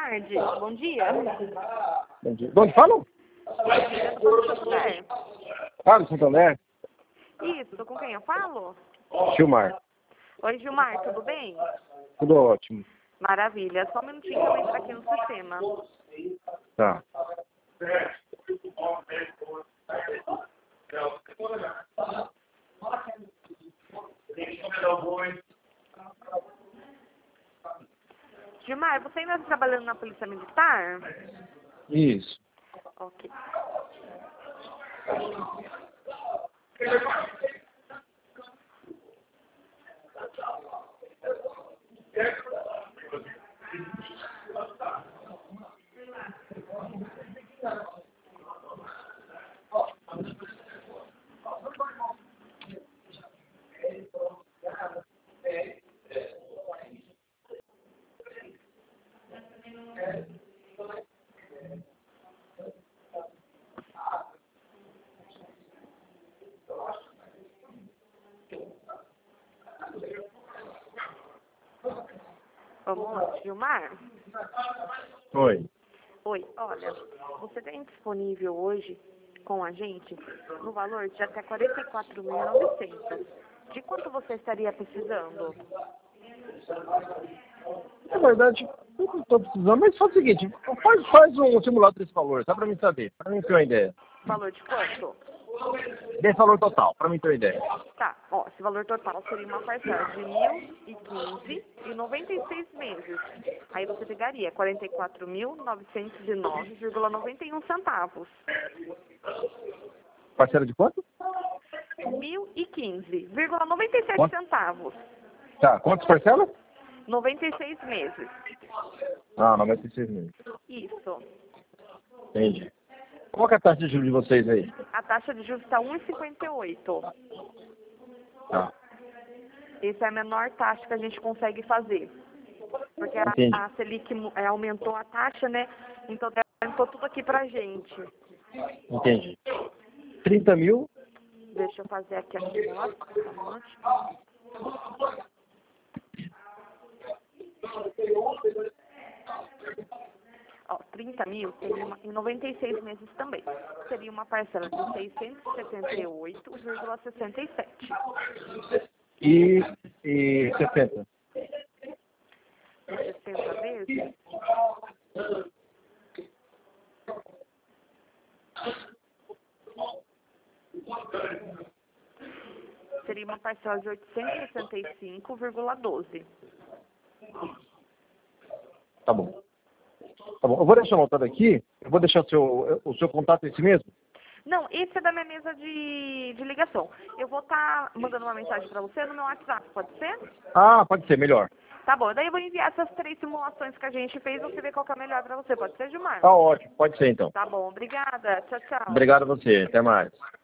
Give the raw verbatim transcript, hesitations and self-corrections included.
tarde. Bom dia. Bom dia. De onde falam? Santander. Fala, Santander. Isso, com quem eu falo? Gilmar. Oi, Gilmar, tudo bem? Tudo ótimo. Maravilha. Só um minutinho que eu entro aqui no sistema. Tá. Gilmar, você ainda está trabalhando na Polícia Militar? Isso. Ok. Vamos lá, Gilmar? Oi. Oi, olha, você tem disponível hoje com a gente no valor de até quarenta e quatro mil e novecentos. De quanto você estaria precisando? Na verdade, eu não estou precisando, mas faz o seguinte, faz, faz um simulado desse valor, só para mim saber, para mim ter uma ideia. Valor de quanto? Desse valor total, para mim ter uma ideia. Tá, ó, esse valor total seria uma parcela de mil e quinze e noventa e seis meses. Aí você pegaria quarenta e quatro mil novecentos e nove vírgula noventa e um centavos. Parcela de quanto? mil e quinze vírgula noventa e sete Quanto? centavos. Tá, quantas parcelas? noventa e seis meses. Ah, noventa e seis mil. Isso. Entendi. Qual que é a taxa de juros de vocês aí? A taxa de juros está um vírgula cinquenta e oito. Tá. Essa é a menor taxa que a gente consegue fazer. Porque a, Entendi. a Selic mu- é, aumentou a taxa, né? Então aumentou tudo aqui pra gente. Entendi. trinta mil? Deixa eu fazer aqui a simulação. Um minuto. Ó, trinta mil seria uma, em noventa e seis meses também. Seria uma parcela de seiscentos e setenta e oito vírgula sessenta e sete. E, e sessenta. sessenta vezes? Seria uma parcela de oitocentos e sessenta e cinco vírgula doze. Tá bom. Tá bom. Eu vou deixar anotado aqui. Eu vou deixar o seu, o seu contato esse mesmo? Não, esse é da minha mesa de, de ligação. Eu vou estar mandando uma mensagem para você no meu WhatsApp, pode ser? Ah, pode ser, melhor. Tá bom, daí eu vou enviar essas três simulações que a gente fez, você vê qual que é melhor para você. Pode ser, Gilmar? Tá ótimo. Pode ser, então. Tá bom, obrigada. Tchau, tchau. Obrigado a você. Até mais.